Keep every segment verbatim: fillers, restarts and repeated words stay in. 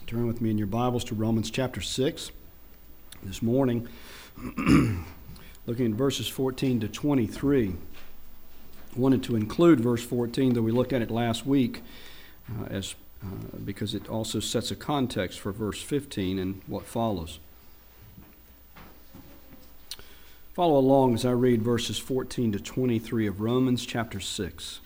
Turn with me in your Bibles to Romans chapter six. This morning, looking at verses fourteen to twenty-three. I wanted to include verse fourteen, though we looked at it last week, uh, as uh, because it also sets a context for verse fifteen and what follows. Follow along as I read verses fourteen to twenty-three of Romans chapter six.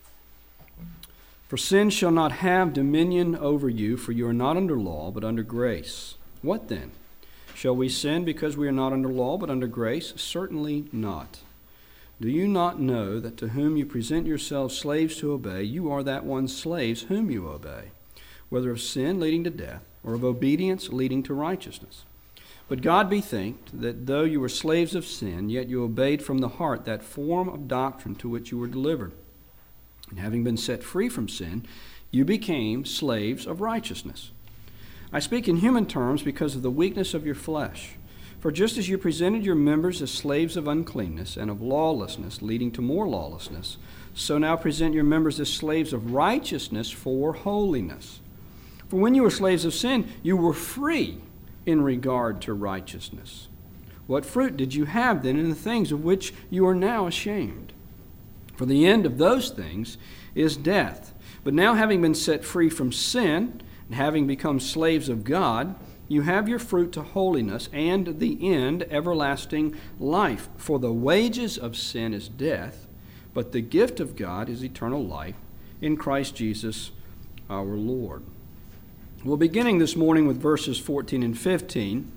For sin shall not have dominion over you, for you are not under law, but under grace. What then? Shall we sin because we are not under law, but under grace? Certainly not. Do you not know that to whom you present yourselves slaves to obey, you are that one's slaves whom you obey, whether of sin leading to death, or of obedience leading to righteousness? But God be thanked that though you were slaves of sin, yet you obeyed from the heart that form of doctrine to which you were delivered. And having been set free from sin, you became slaves of righteousness. I speak in human terms because of the weakness of your flesh. For just as you presented your members as slaves of uncleanness and of lawlessness, leading to more lawlessness, so now present your members as slaves of righteousness for holiness. For when you were slaves of sin, you were free in regard to righteousness. What fruit did you have then in the things of which you are now ashamed? For the end of those things is death. But now having been set free from sin, and having become slaves of God, you have your fruit to holiness, and the end everlasting life. For the wages of sin is death, but the gift of God is eternal life in Christ Jesus our Lord. Well, beginning this morning with verses fourteen and fifteen,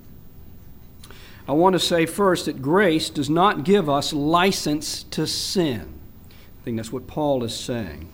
I want to say first that grace does not give us license to sin. I think that's what Paul is saying.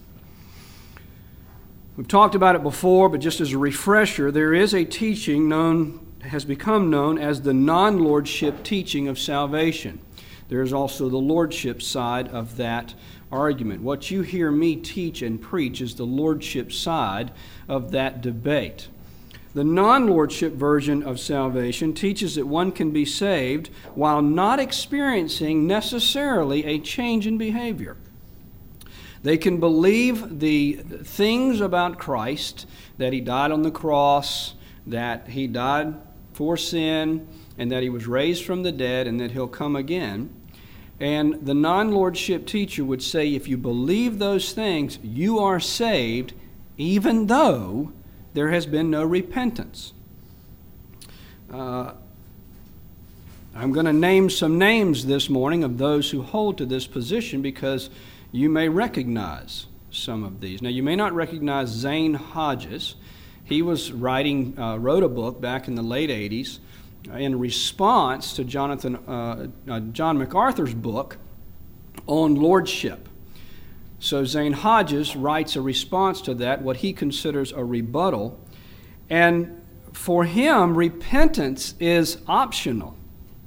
We've talked about it before, but just as a refresher, there is a teaching known, has become known as the non-lordship teaching of salvation. There is also the lordship side of that argument. What you hear me teach and preach is the lordship side of that debate. The non-lordship version of salvation teaches that one can be saved while not experiencing necessarily a change in behavior. They can believe the things about Christ, that He died on the cross, that He died for sin, and that He was raised from the dead, and that He'll come again. And the non-lordship teacher would say, if you believe those things, you are saved, even though there has been no repentance. Uh, I'm going to name some names this morning of those who hold to this position because you may recognize some of these. Now, you may not recognize Zane Hodges. He was writing, uh, wrote a book back in the late eighties in response to Jonathan, uh, uh, John MacArthur's book on lordship. So Zane Hodges writes a response to that, what he considers a rebuttal. And for him, repentance is optional.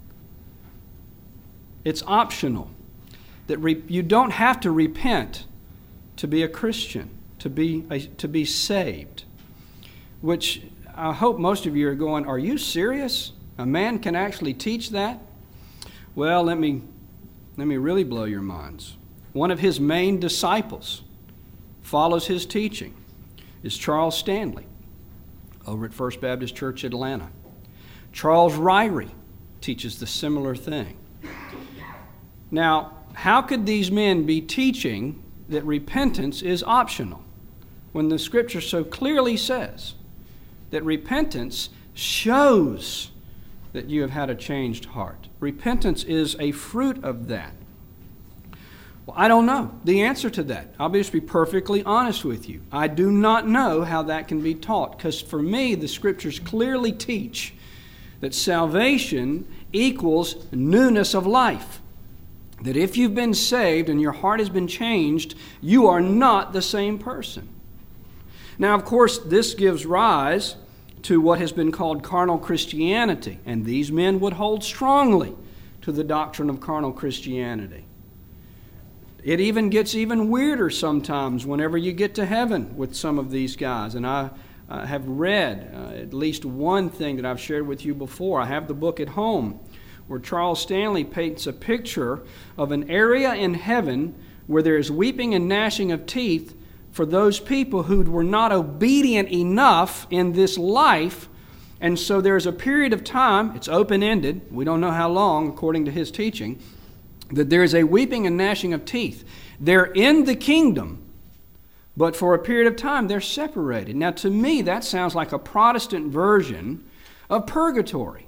It's optional. That re- you don't have to repent to be a Christian, to be a, to be saved. Which I hope most of you are going, are you serious? A man can actually teach that? Well, let me let me really blow your minds. One of his main disciples follows his teaching is Charles Stanley over at First Baptist Church, Atlanta. Charles Ryrie teaches the similar thing. Now, how could these men be teaching that repentance is optional when the Scripture so clearly says that repentance shows that you have had a changed heart? Repentance is a fruit of that. Well, I don't know the answer to that. I'll just be perfectly honest with you. I do not know how that can be taught, because for me, the Scriptures clearly teach that salvation equals newness of life. That if you've been saved and your heart has been changed, you are not the same person. Now, of course, this gives rise to what has been called carnal Christianity, and these men would hold strongly to the doctrine of carnal Christianity. It even gets even weirder sometimes whenever you get to heaven with some of these guys. And I uh, have read uh, at least one thing that I've shared with you before. I have the book at home, where Charles Stanley paints a picture of an area in heaven where there is weeping and gnashing of teeth for those people who were not obedient enough in this life. And so there's a period of time, it's open-ended, we don't know how long according to his teaching, that there is a weeping and gnashing of teeth. They're in the kingdom, but for a period of time they're separated. Now to me that sounds like a Protestant version of purgatory.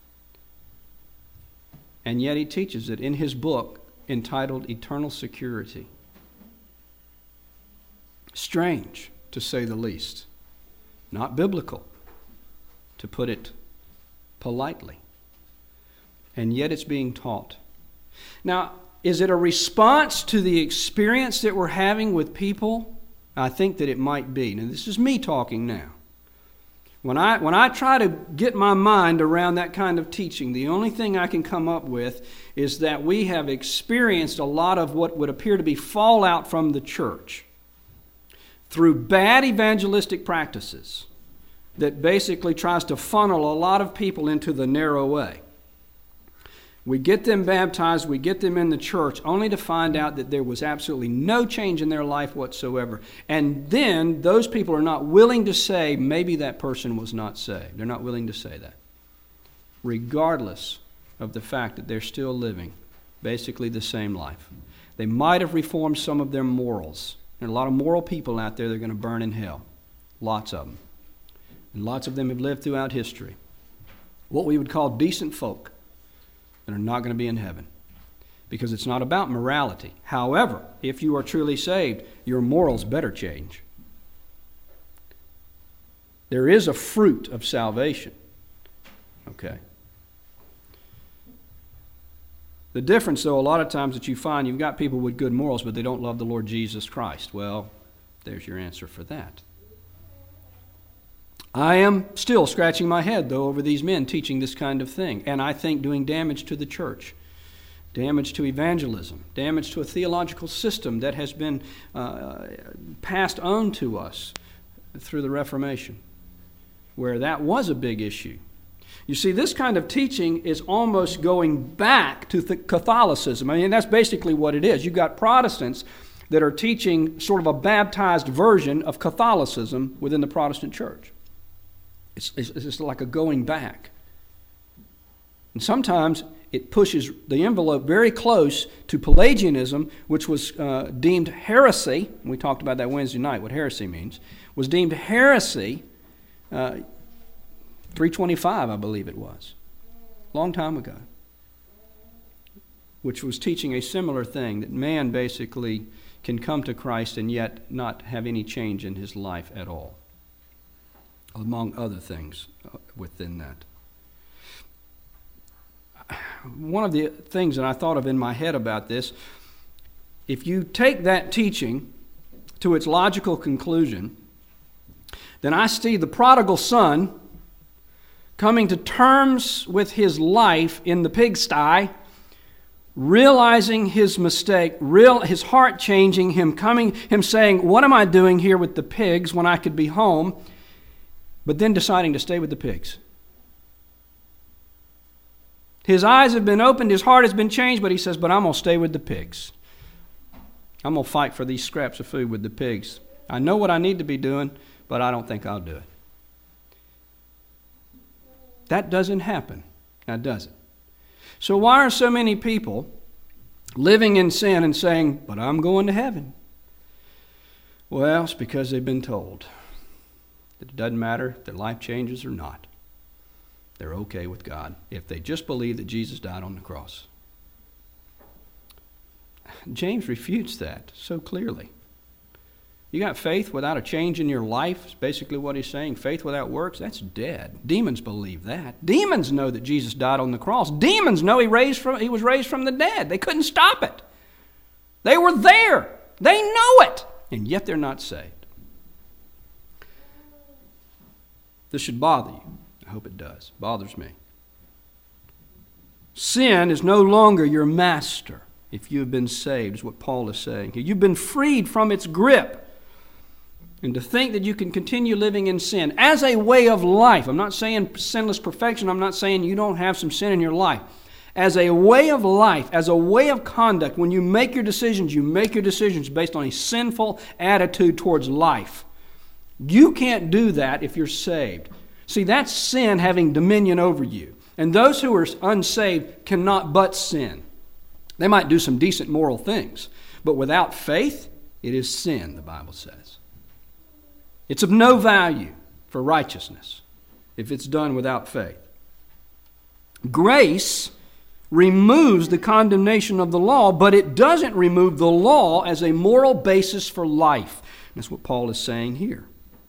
And yet he teaches it in his book entitled Eternal Security. Strange, to say the least. Not biblical, to put it politely. And yet it's being taught. Now, is it a response to the experience that we're having with people? I think that it might be. Now, this is me talking now. When I, when I try to get my mind around that kind of teaching, the only thing I can come up with is that we have experienced a lot of what would appear to be fallout from the church through bad evangelistic practices that basically tries to funnel a lot of people into the narrow way. We get them baptized, we get them in the church, only to find out that there was absolutely no change in their life whatsoever. And then those people are not willing to say, maybe that person was not saved. They're not willing to say that, regardless of the fact that they're still living basically the same life. They might have reformed some of their morals. There are a lot of moral people out there that are going to burn in hell. Lots of them. And lots of them have lived throughout history. What we would call decent folk that are not going to be in heaven, because it's not about morality. However, if you are truly saved, your morals better change. There is a fruit of salvation. Okay. The difference, though, a lot of times that you find, you've got people with good morals, but they don't love the Lord Jesus Christ. Well, there's your answer for that. I am still scratching my head, though, over these men teaching this kind of thing, and I think doing damage to the church, damage to evangelism, damage to a theological system that has been uh, passed on to us through the Reformation, where that was a big issue. You see, this kind of teaching is almost going back to Catholicism. I mean, that's basically what it is. You've got Protestants that are teaching sort of a baptized version of Catholicism within the Protestant church. It's, it's, it's like a going back. And sometimes it pushes the envelope very close to Pelagianism, which was uh, deemed heresy. We talked about that Wednesday night, what heresy means. Was deemed heresy, uh, three twenty-five, I believe it was, long time ago, which was teaching a similar thing, that man basically can come to Christ and yet not have any change in his life at all, among other things within that. One of the things that I thought of in my head about this, if you take that teaching to its logical conclusion, then I see the prodigal son coming to terms with his life in the pigsty, realizing his mistake, real his heart changing, him coming, him saying, what am I doing here with the pigs when I could be home? But then deciding to stay with the pigs. His eyes have been opened, his heart has been changed, but he says, but I'm going to stay with the pigs. I'm going to fight for these scraps of food with the pigs. I know what I need to be doing, but I don't think I'll do it. That doesn't happen, now does it? So why are so many people living in sin and saying, but I'm going to heaven? Well, it's because they've been told that it doesn't matter if their life changes or not. They're okay with God if they just believe that Jesus died on the cross. James refutes that so clearly. You got faith without a change in your life, is basically what he's saying. Faith without works, that's dead. Demons believe that. Demons know that Jesus died on the cross. Demons know he, raised from, he was raised from the dead. They couldn't stop it. They were there. They know it. And yet they're not saved. This should bother you. I hope it does. It bothers me. Sin is no longer your master if you have been saved, is what Paul is saying here. You've been freed from its grip. And to think that you can continue living in sin as a way of life. I'm not saying sinless perfection. I'm not saying you don't have some sin in your life. as a way of life, as a way of conduct, when you make your decisions, you make your decisions based on a sinful attitude towards life. You can't do that if you're saved. See, that's sin having dominion over you. And those who are unsaved cannot but sin. They might do some decent moral things, but without faith, it is sin, the Bible says. It's of no value for righteousness if it's done without faith. Grace removes the condemnation of the law, but it doesn't remove the law as a moral basis for life. That's what Paul is saying here.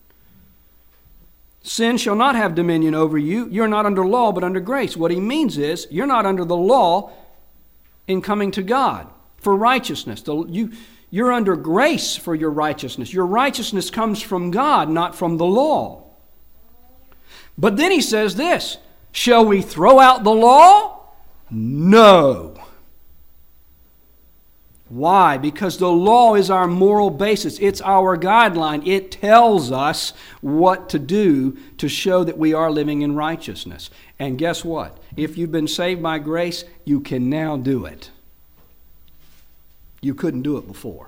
Sin shall not have dominion over you. You're not under law, but under grace. What he means is, you're not under the law in coming to God for righteousness. The, you, you're under grace for your righteousness. Your righteousness comes from God, not from the law. But then he says this, shall we throw out the law? No. Why? Because the law is our moral basis. It's our guideline. It tells us what to do to show that we are living in righteousness. And guess what? If you've been saved by grace, you can now do it. You couldn't do it before.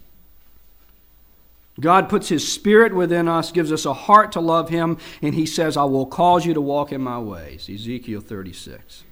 God puts His Spirit within us, gives us a heart to love Him, and He says, I will cause you to walk in my ways. Ezekiel thirty-six.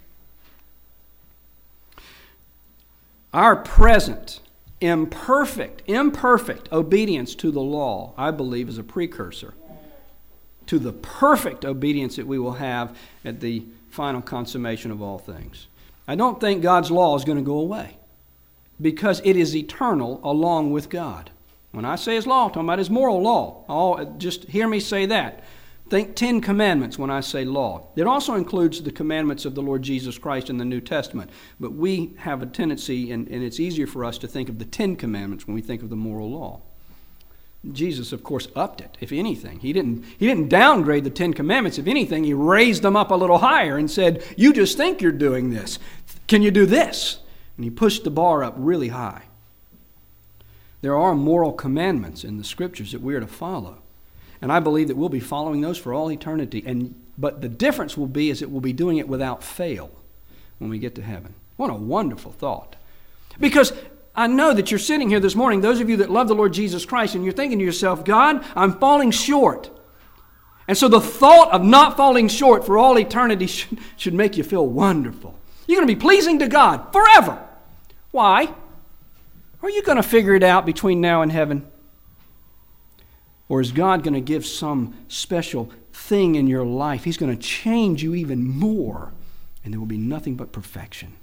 Our present, imperfect, imperfect obedience to the law, I believe, is a precursor to the perfect obedience that we will have at the final consummation of all things. I don't think God's law is going to go away because it is eternal along with God. When I say His law, I'm talking about His moral law. Oh, just hear me say that. Think Ten Commandments when I say law. It also includes the commandments of the Lord Jesus Christ in the New Testament. But we have a tendency, and, and it's easier for us to think of the Ten Commandments when we think of the moral law. Jesus, of course, upped it, if anything. He didn't, he didn't downgrade the Ten Commandments. If anything, He raised them up a little higher and said, you just think you're doing this. Can you do this? And He pushed the bar up really high. There are moral commandments in the Scriptures that we are to follow. And I believe that we'll be following those for all eternity. And but the difference will be is that we'll be doing it without fail when we get to heaven. What a wonderful thought. Because I know that you're sitting here this morning, those of you that love the Lord Jesus Christ, and you're thinking to yourself, God, I'm falling short. And so the thought of not falling short for all eternity should, should make you feel wonderful. You're going to be pleasing to God forever. Why? Are you going to figure it out between now and heaven? Or is God going to give some special thing in your life? He's going to change you even more, and there will be nothing but perfection.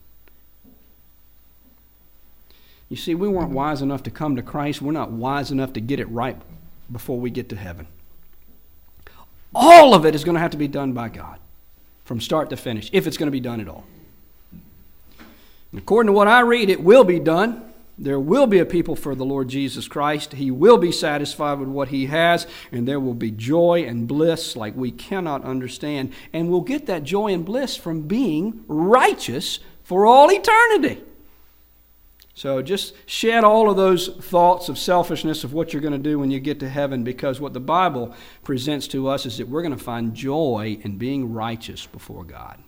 You see, we weren't wise enough to come to Christ. We're not wise enough to get it right before we get to heaven. All of it is going to have to be done by God from start to finish, if it's going to be done at all. And according to what I read, it will be done. There will be a people for the Lord Jesus Christ. He will be satisfied with what He has, and there will be joy and bliss like we cannot understand. And we'll get that joy and bliss from being righteous for all eternity. So just shed all of those thoughts of selfishness of what you're going to do when you get to heaven, because what the Bible presents to us is that we're going to find joy in being righteous before God.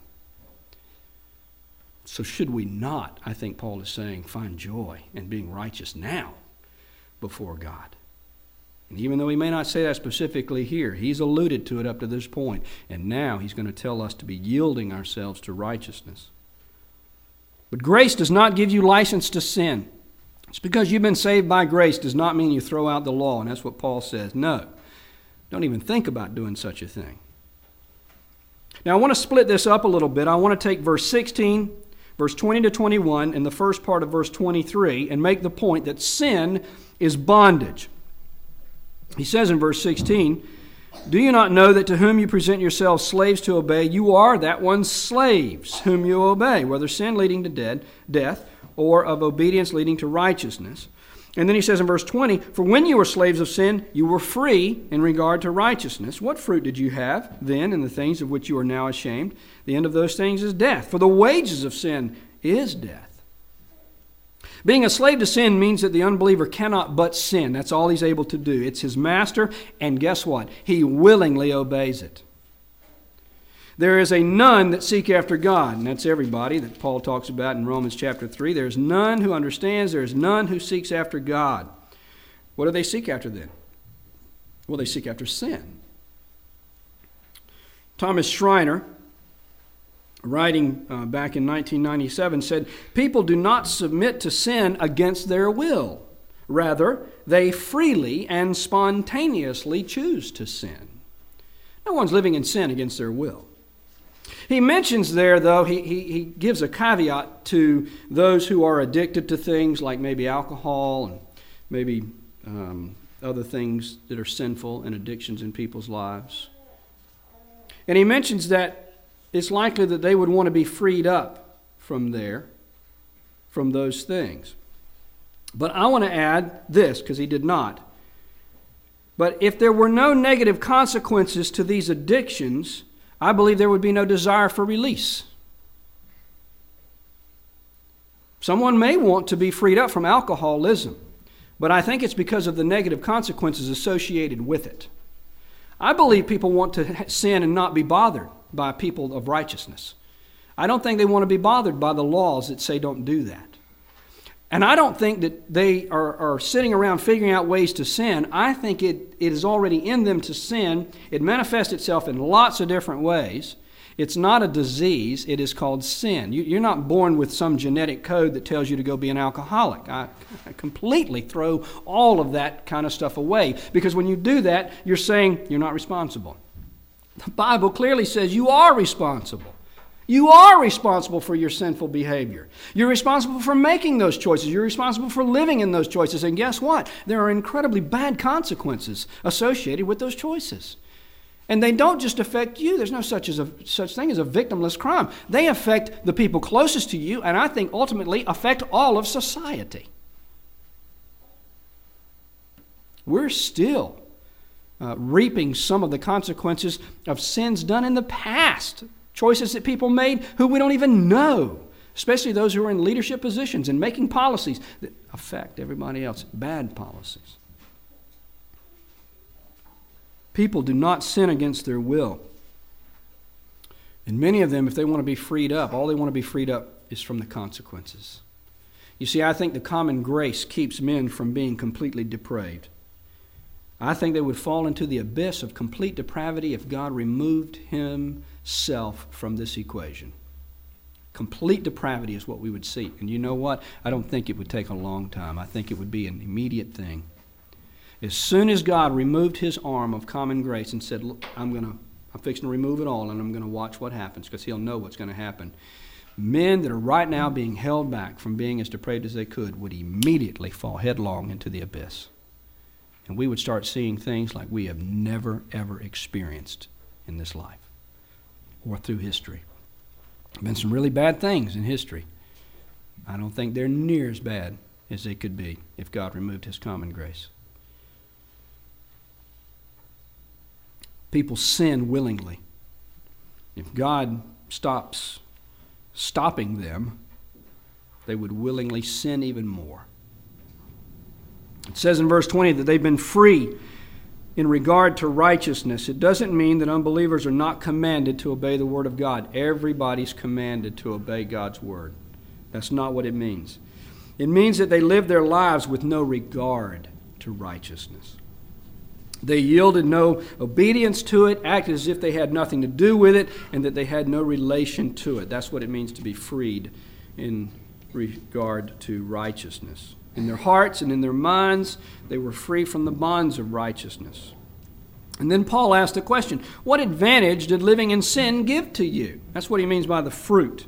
So should we not, I think Paul is saying, find joy in being righteous now before God? And even though he may not say that specifically here, he's alluded to it up to this point. And now he's going to tell us to be yielding ourselves to righteousness. But grace does not give you license to sin. It's because you've been saved by grace does not mean you throw out the law. And that's what Paul says. No, don't even think about doing such a thing. Now I want to split this up a little bit. I want to take verse sixteen, verse twenty to twenty-one, and the first part of verse twenty-three, and make the point that sin is bondage. He says in verse sixteen, do you not know that to whom you present yourselves slaves to obey, you are that one's slaves whom you obey, whether sin leading to dead, death or of obedience leading to righteousness? And then he says in verse twenty, for when you were slaves of sin, you were free in regard to righteousness. What fruit did you have then in the things of which you are now ashamed? The end of those things is death. For the wages of sin is death. Being a slave to sin means that the unbeliever cannot but sin. That's all he's able to do. It's his master, and guess what? He willingly obeys it. There is a none that seek after God, and that's everybody that Paul talks about in Romans chapter three. There is none who understands. There is none who seeks after God. What do they seek after then? Well, they seek after sin. Thomas Schreiner, writing uh, back in nineteen ninety-seven, said, "People do not submit to sin against their will. Rather, they freely and spontaneously choose to sin." No one's living in sin against their will. He mentions there, though, he, he, he gives a caveat to those who are addicted to things like maybe alcohol and maybe um, other things that are sinful and addictions in people's lives. And he mentions that it's likely that they would want to be freed up from there, from those things. But I want to add this, because he did not. But if there were no negative consequences to these addictions, I believe there would be no desire for release. Someone may want to be freed up from alcoholism, but I think it's because of the negative consequences associated with it. I believe people want to sin and not be bothered by people of righteousness. I don't think they want to be bothered by the laws that say don't do that. And I don't think that they are, are sitting around figuring out ways to sin. I think it, it is already in them to sin. It manifests itself in lots of different ways. It's not a disease. It is called sin. You, you're not born with some genetic code that tells you to go be an alcoholic. I, I completely throw all of that kind of stuff away, because when you do that, you're saying you're not responsible. The Bible clearly says you are responsible. You are responsible for your sinful behavior. You're responsible for making those choices. You're responsible for living in those choices. And guess what? There are incredibly bad consequences associated with those choices. And they don't just affect you. There's no such as a such thing as a victimless crime. They affect the people closest to you, and I think ultimately affect all of society. We're still uh, reaping some of the consequences of sins done in the past. Choices that people made who we don't even know, especially those who are in leadership positions and making policies that affect everybody else. Bad policies. People do not sin against their will. And many of them, if they want to be freed up, all they want to be freed up is from the consequences. You see, I think the common grace keeps men from being completely depraved. I think they would fall into the abyss of complete depravity if God removed himself from this equation. Complete depravity is what we would see. And you know what? I don't think it would take a long time. I think it would be an immediate thing. As soon as God removed his arm of common grace and said, "Look, I'm going to, I'm fixing to remove it all, and I'm going to watch what happens," because he'll know what's going to happen. Men that are right now being held back from being as depraved as they could would immediately fall headlong into the abyss. And we would start seeing things like we have never, ever experienced in this life or through history. There have been some really bad things in history. I don't think they're near as bad as they could be if God removed his common grace. People sin willingly. If God stops stopping them, they would willingly sin even more. It says in verse twenty that they've been free in regard to righteousness. It doesn't mean that unbelievers are not commanded to obey the Word of God. Everybody's commanded to obey God's Word. That's not what it means. It means that they live their lives with no regard to righteousness. They yielded no obedience to it, acted as if they had nothing to do with it, and that they had no relation to it. That's what it means to be freed in regard to righteousness. In their hearts and in their minds, they were free from the bonds of righteousness. And then Paul asked the question, what advantage did living in sin give to you? That's what he means by the fruit.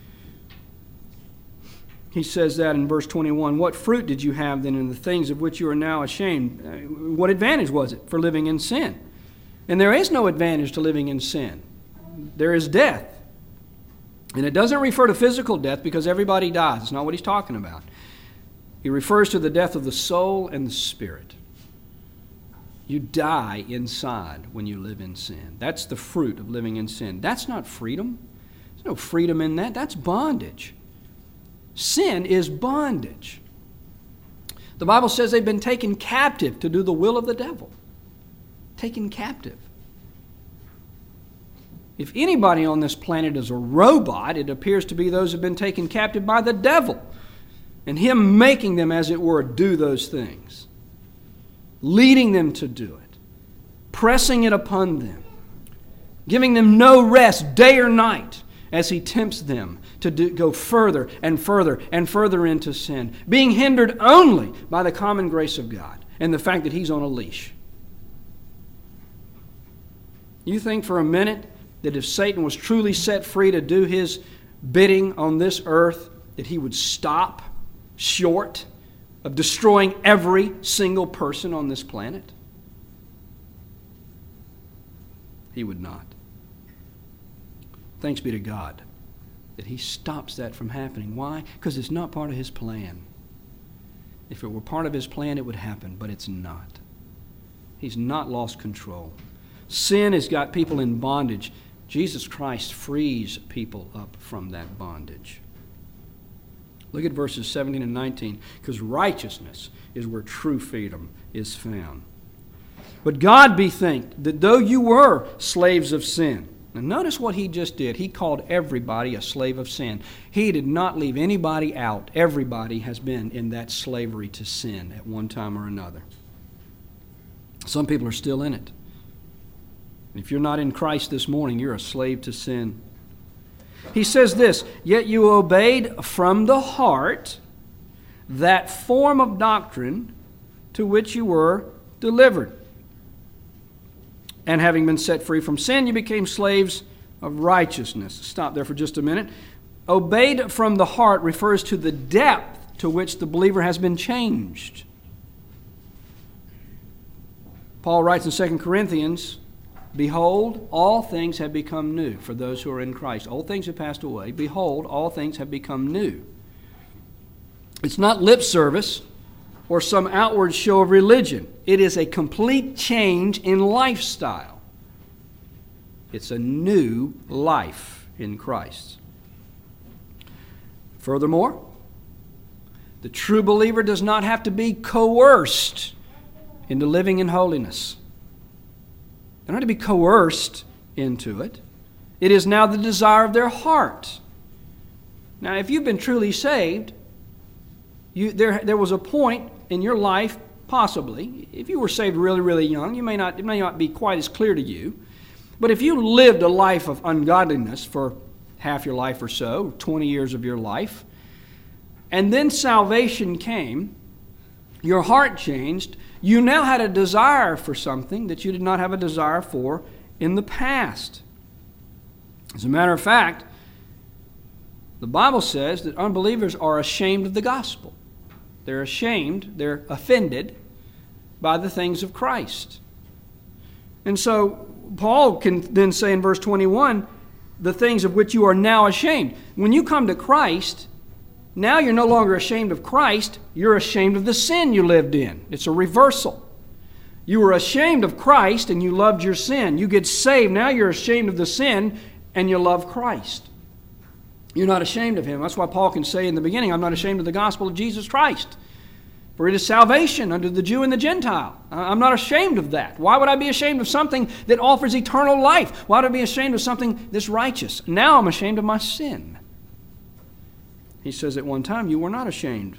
He says that in verse twenty-one. What fruit did you have then in the things of which you are now ashamed? What advantage was it for living in sin? And there is no advantage to living in sin. There is death. And it doesn't refer to physical death because everybody dies. It's not what he's talking about. He refers to the death of the soul and the spirit. You die inside when you live in sin. That's the fruit of living in sin. That's not freedom. There's no freedom in that. That's bondage. Sin is bondage. The Bible says they've been taken captive to do the will of the devil. Taken captive. If anybody on this planet is a robot, it appears to be those who have been taken captive by the devil, and him making them, as it were, do those things, leading them to do it, pressing it upon them, giving them no rest day or night as he tempts them to do, go further and further and further into sin, being hindered only by the common grace of God and the fact that he's on a leash. You think for a minute that if Satan was truly set free to do his bidding on this earth, that he would stop short of destroying every single person on this planet? He would not. Thanks be to God that he stops that from happening. Why? Because it's not part of his plan. If it were part of his plan, it would happen, but it's not. He's not lost control. Sin has got people in bondage. Jesus Christ frees people up from that bondage. Look at verses seventeen and nineteen, because righteousness is where true freedom is found. But God be thanked that though you were slaves of sin. Now notice what he just did. He called everybody a slave of sin. He did not leave anybody out. Everybody has been in that slavery to sin at one time or another. Some people are still in it. If you're not in Christ this morning, you're a slave to sin. He says this, yet you obeyed from the heart that form of doctrine to which you were delivered. And having been set free from sin, you became slaves of righteousness. Stop there for just a minute. Obeyed from the heart refers to the depth to which the believer has been changed. Paul writes in Second Corinthians, behold, all things have become new for those who are in Christ. Old things have passed away. Behold, all things have become new. It's not lip service or some outward show of religion. It is a complete change in lifestyle. It's a new life in Christ. Furthermore, the true believer does not have to be coerced into living in holiness. They don't have to be coerced into it. It is now the desire of their heart. Now, if you've been truly saved, you, there, there was a point in your life, possibly, if you were saved really, really young, you may not, it may not be quite as clear to you, but if you lived a life of ungodliness for half your life or so, twenty years of your life, and then salvation came, your heart changed, you now had a desire for something that you did not have a desire for in the past. As a matter of fact, the Bible says that unbelievers are ashamed of the gospel. They're ashamed, they're offended by the things of Christ. And so Paul can then say in verse twenty-one, the things of which you are now ashamed. When you come to Christ, now you're no longer ashamed of Christ, you're ashamed of the sin you lived in. It's a reversal. You were ashamed of Christ and you loved your sin. You get saved, now you're ashamed of the sin and you love Christ. You're not ashamed of Him. That's why Paul can say in the beginning, I'm not ashamed of the gospel of Jesus Christ. For it is salvation unto the Jew and the Gentile. I'm not ashamed of that. Why would I be ashamed of something that offers eternal life? Why would I be ashamed of something that's righteous? Now I'm ashamed of my sin. He says at one time, you were not ashamed.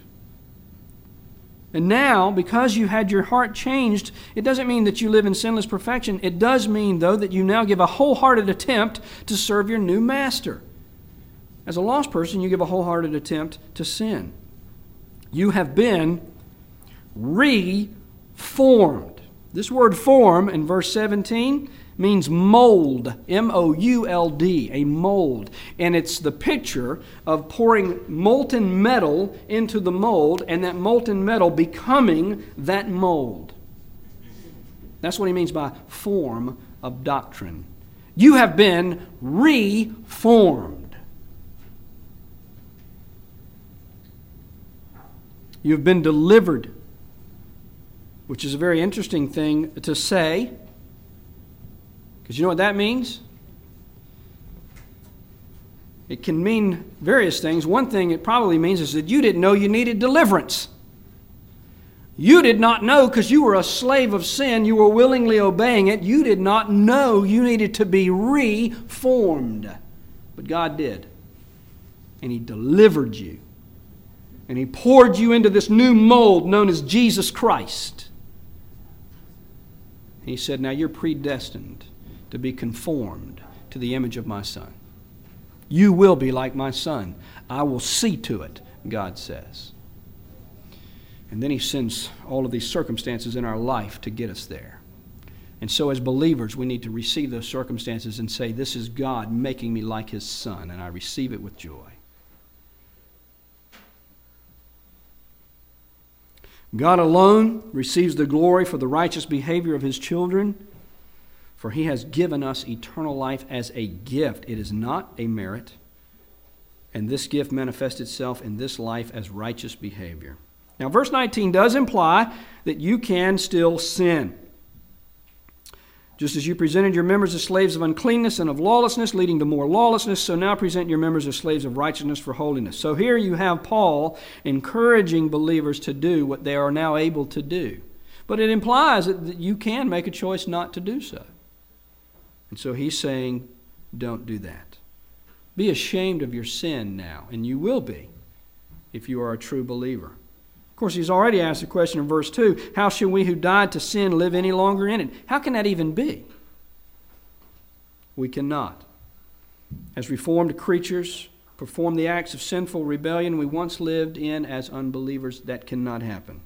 And now, because you had your heart changed, it doesn't mean that you live in sinless perfection. It does mean, though, that you now give a wholehearted attempt to serve your new master. As a lost person, you give a wholehearted attempt to sin. You have been reformed. This word form in verse seventeen means mold, M O U L D, a mold. And it's the picture of pouring molten metal into the mold and that molten metal becoming that mold. That's what he means by form of doctrine. You have been reformed. You've been delivered, which is a very interesting thing to say. Because you know what that means? It can mean various things. One thing it probably means is that you didn't know you needed deliverance You did not know because you were a slave of sin. You were willingly obeying it. You did not know you needed to be reformed. But God did. And He delivered you. And He poured you into this new mold known as Jesus Christ. And He said, now you're predestined to be conformed to the image of my Son. You will be like my Son. I will see to it, God says. And then He sends all of these circumstances in our life to get us there. And so as believers, we need to receive those circumstances and say, this is God making me like His Son, and I receive it with joy. God alone receives the glory for the righteous behavior of His children, for He has given us eternal life as a gift. It is not a merit, and this gift manifests itself in this life as righteous behavior. Now, verse nineteen does imply that you can still sin. Just as you presented your members as slaves of uncleanness and of lawlessness, leading to more lawlessness, so now present your members as slaves of righteousness for holiness. So here you have Paul encouraging believers to do what they are now able to do. But it implies that you can make a choice not to do so. And so he's saying, don't do that. Be ashamed of your sin now, and you will be if you are a true believer. Of course, he's already asked the question in verse two, how shall we who died to sin live any longer in it? How can that even be? We cannot. As reformed creatures perform the acts of sinful rebellion we once lived in as unbelievers, that cannot happen.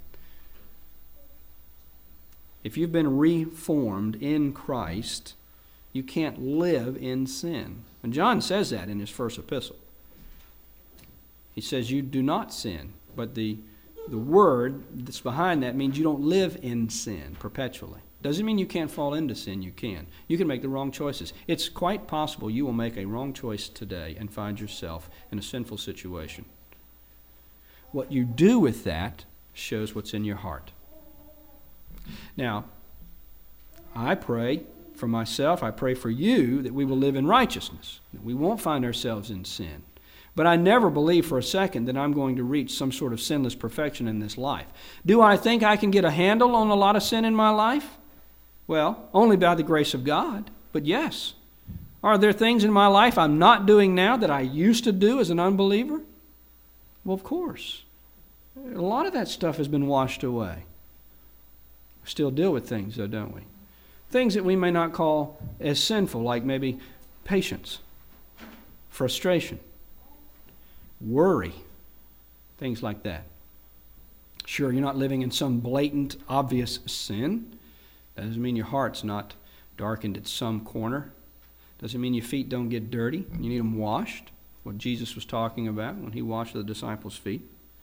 If you've been reformed in Christ, you can't live in sin. And John says that in his first epistle. He says you do not sin, but the The word that's behind that means you don't live in sin perpetually. Doesn't mean you can't fall into sin. You can. You can make the wrong choices. It's quite possible you will make a wrong choice today and find yourself in a sinful situation. What you do with that shows what's in your heart. Now, I pray for myself, I pray for you that we will live in righteousness, that we won't find ourselves in sin. But I never believe for a second that I'm going to reach some sort of sinless perfection in this life. Do I think I can get a handle on a lot of sin in my life? Well, only by the grace of God. But yes. Are there things in my life I'm not doing now that I used to do as an unbeliever? Well, of course. A lot of that stuff has been washed away. We still deal with things, though, don't we? Things that we may not call as sinful, like maybe patience, frustration, worry, things like that. Sure, you're not living in some blatant, obvious sin. That doesn't mean your heart's not darkened at some corner. Doesn't mean your feet don't get dirty. You need them washed. What Jesus was talking about when He washed the disciples' feet.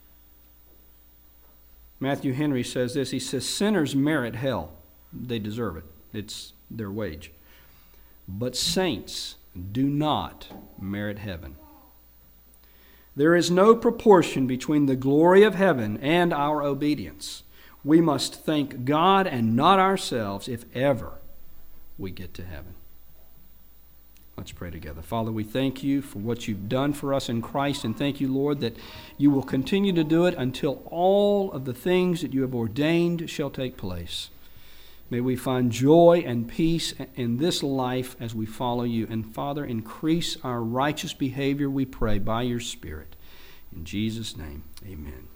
Matthew Henry says this. He says, sinners merit hell. They deserve it. It's their wage. But saints do not merit heaven. There is no proportion between the glory of heaven and our obedience. We must thank God and not ourselves if ever we get to heaven. Let's pray together. Father, we thank You for what You've done for us in Christ, and thank You, Lord, that You will continue to do it until all of the things that You have ordained shall take place. May we find joy and peace in this life as we follow You. And Father, increase our righteous behavior, we pray, by Your Spirit. In Jesus' name, amen.